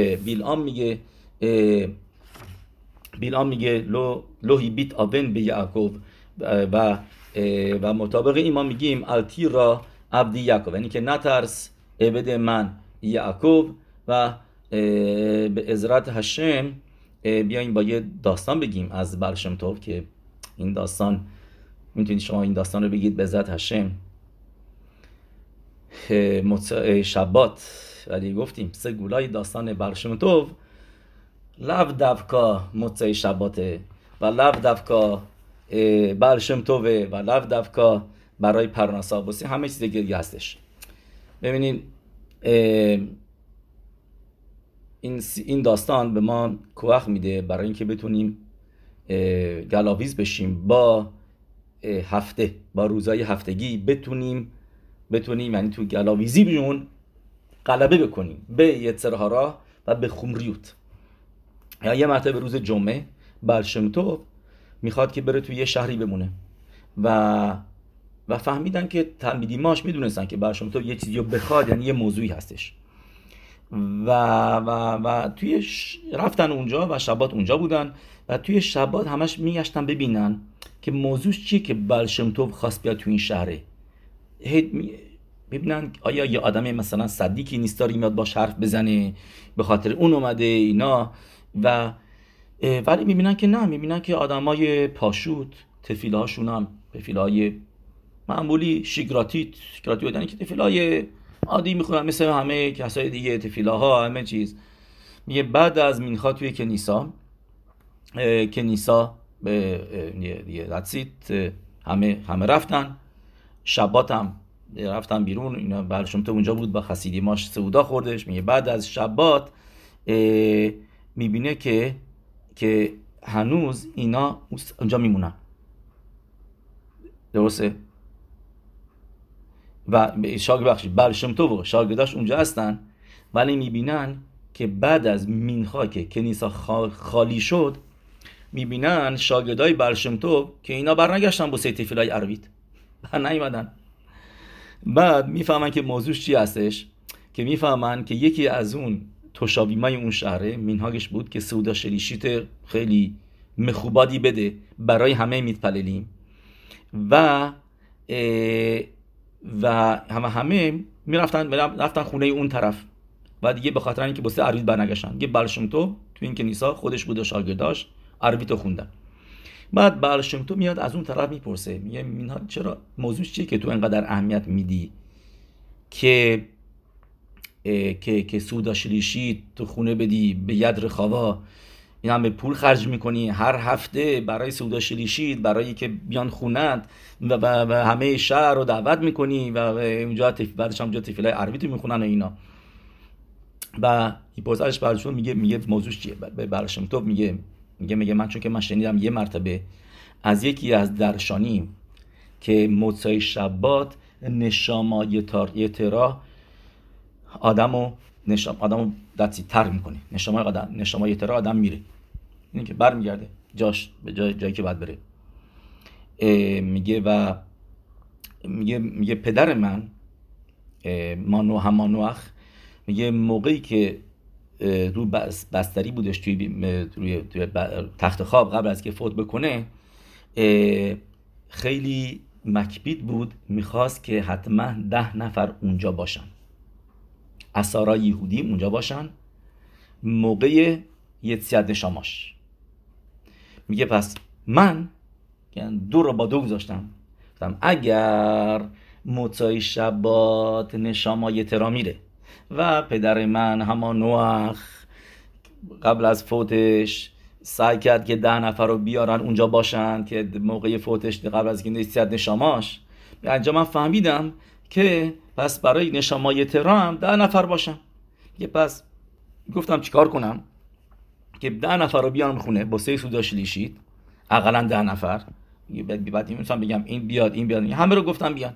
بیلام میگه لوهی بیت آبن به یعقوب و مطابق این ما میگیم التیرا عبدی یعقوب، یعنی که نترس عبد من یعقوب. و به عزرت هشم بیایم با یه داستان بگیم از بال شم تov که این داستان میتونید شما این داستان رو بگید به عزرت هشم شبات. ولی گفتیم سه گولای داستان بال شم tov لو دفکا موسیقی شباته و لو دفکا بال شم توه و لو دفکا برای پرناسا بوسی، همه چیز دیگه هستش. ببینید این داستان به ما کوخ میده برای اینکه بتونیم گلاویز بشیم با هفته، با روزای هفتگی بتونیم یعنی تو گلاویزی بیون غلبه بکنیم به یتسرهارا و به خمریوت. یا یه مرتبه روز جمعه بال شم tov میخواد که بره توی یه شهری بمونه و فهمیدن که تلمیدیماش میدونستن که بال شم tov یه چیزی رو بخواد، یعنی یه موضوعی هستش و توی رفتن اونجا و شبات اونجا بودن و توی شبات همش میگشتن ببینن که موضوعش چیه که بال شم tov خواست بیاد توی این شهره. ببینن آیا یه آدم مثلا صدیقی نیست داره میاد باش حرف بزنه به خاطر اون اومده اینا. ولی میبینن که نه، میبینن که آدمای پاشوت تفیله هاشون هم تفیله های معمولی شیگراتی بودن که تفیله های عادی میخونن مثل همه کسای دیگه، تفیله ها همه چیز. میگه بعد از مینخا توی کنیسا به دیگه رسید همه رفتن. شبات هم رفتن بیرون. اینا بر شمتوف اونجا بود با خسیدیماش سعودا خوردش. میگه بعد از شبات میبینه که هنوز اینا اونجا میمونن. درسته؟ و بر شمتوف و شاگرداش اونجا هستن، ولی میبینن که بعد از مینخا که کنیسا خالی شد، میبینن شاگردای بر شمتوف که اینا برنگشتن با تفیلای عربیت، نیومدن. بعد میفهمن که موضوعش چی هستش، که میفهمن که یکی از اون توشاویمای اون شهره مینهاگش بود که سودا شلیشیت خیلی مخوبادی بده برای همه میتپللیم و همه رفتن خونه اون طرف و دیگه به خاطر اینکه بسته عربیت برنگشتن. یه بر شمتوف تو این کنیسا خودش بود و شاگرداش عربیتو خوندن. بعد بر شمتوف میاد از اون طرف میپرسه، میگه مینها چرا موضوع چیه که تو اینقدر اهمیت میدی که سودا شلیشی تو خونه بدی به ید رخاوا، این هم به پول خرج میکنی هر هفته برای سودا شلیشی، برای که بیان خونت و همه شهر رو دعوت میکنی و اونجا بعدش هم اونجا تفیلای عربی تو میخونن و اینا. و پرسش برشون میگه موضوع چیه؟ به بر شمتوف میگه من چون که من شنیدم یه مرتبه از یکی از درشانی که موسای شبات نشاما یترا آدمو دستی تر میکنه. نشاما یترا آدم میره، این که برمیگرده به جایی که باید بره. میگه پدر من مانوخ میگه موقعی که رو بستری بودش توی تخت خواب قبل از که فوت بکنه، خیلی مکبید بود، میخواست که حتما 10 نفر اونجا باشن، اسارا یهودی اونجا باشن موقع یتسیت نشاماش. میگه پس من 2 رو با 2 گذاشتم، گفتم اگر موسای شبات نشاما یترا میره و پدر من همانوخ قبل از فوتش سعی کرد که 10 نفر رو بیارن اونجا باشن که موقع فوتش قبل از که نسیت نشاماش، انجام من فهمیدم که پس برای نشاما یترا هم 10 نفر باشن. یه پس گفتم چیکار کنم که 10 نفر رو بیارم خونه با 3 سودا شلیشیت، اقلا 10 نفر. بعد میتونم بگم این بیاد همه رو گفتم بیان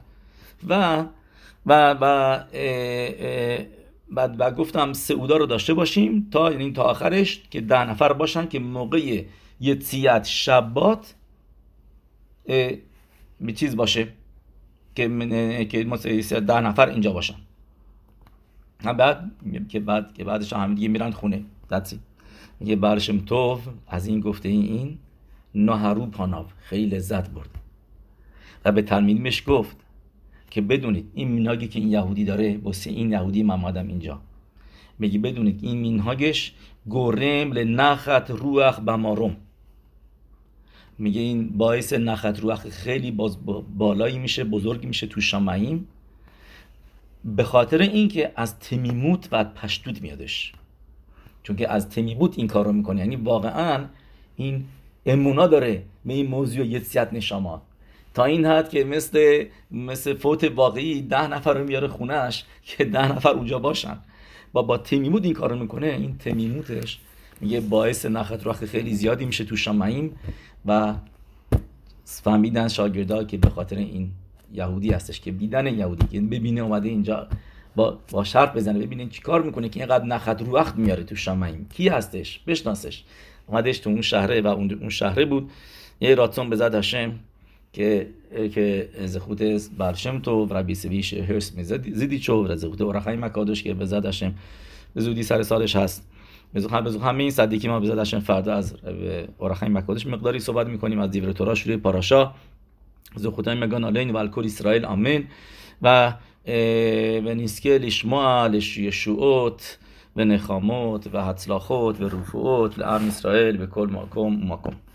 بعد گفتم سعودا رو داشته باشیم تا آخرش که 10 نفر باشن که موقع یتسیت شبات به چیز باشه که 10 نفر اینجا باشن. بعدش هم دیگه میرن خونه. میگه بر شمتوف از این گفته این نهرو پاناو خیلی لذت برد و به تلمیدش گفت که بدونید این مینهاگی که این یهودی داره واسه این یهودی من اومدم اینجا، میگه بدونید این مینهاگش گرم لنخت روح بمارم، میگه این باعث نخت روح خیلی بالایی میشه، بزرگی میشه تو شمعیم، به خاطر اینکه از تمیموت و پشتوت میادش، چون که از تمیموت این کار رو میکنه، یعنی واقعا این امونا داره به این موضوع یتسیت نشاما تا این حد که مثل فوت واقعی 10 نفر رو میاره خونش که 10 نفر اونجا باشن. با تمیموت این کار رو میکنه. این تمیموتش میگه باعث نخت روح خیلی زیادی میشه تو شمعیم و فهمیدن شاگردا که به خاطر این یهودی هستش که دیدن یهودی که ببینه اومده اینجا با شرط بزنه ببینین چی کار میکنه که اینقدر نخت روح میاره تو شمعیم، کی هستش بشناسش. اومدش تو اون شهره و اون شهره بود. یه راتون به زد هشم که زخوت بر شمتوف ربی سویش هرس زیدی چو و زخوت اورخای مکادوش که به زد هشم به زودی سر سالش هست. به همه این صدیقی ما به زد هشم فردا از اورخای مکادوش مقداری صحبت میکنیم از دیور تورا شروع پاراشا زخوتای مگان آلین و الکل اسرائیل آمین و نیسکه لشموع لشیشوعات و نخامات و حتلاخات و رفوعات لعم اسرائیل به کل ماکم